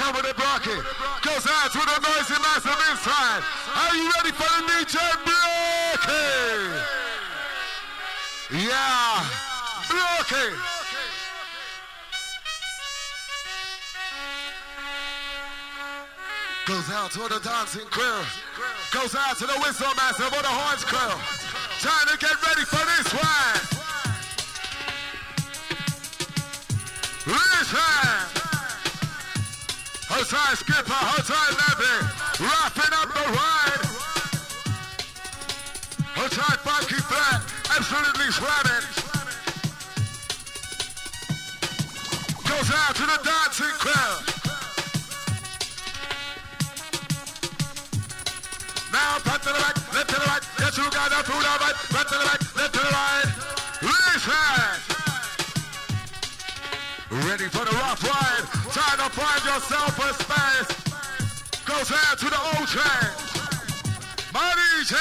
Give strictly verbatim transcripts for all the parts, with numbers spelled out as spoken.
come with it, Brocky. Goes out to the noisy massive inside. Are you ready for the D J Brocky? Yeah, Brocky. Goes out to the dancing crew. Goes out to the whistle master for the horns crew. Time to get ready for this one. Listen. Hotel Skipper, Hotel Levy, wrapping up the ride. Hotel Funky Flat, absolutely slamming. Goes out to the dancing crew. Now, back to the right, left to the right, get you guys up to the right, back to the right, left to the right. Listen! Ready for the rough ride, trying to find yourself a space. Goes out to the old train. My D J!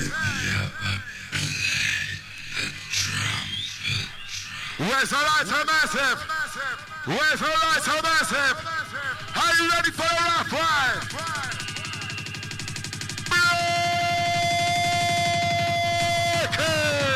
Where's the lights are massive? Where's the lights are massive? Are you ready for the rough ride? Okay.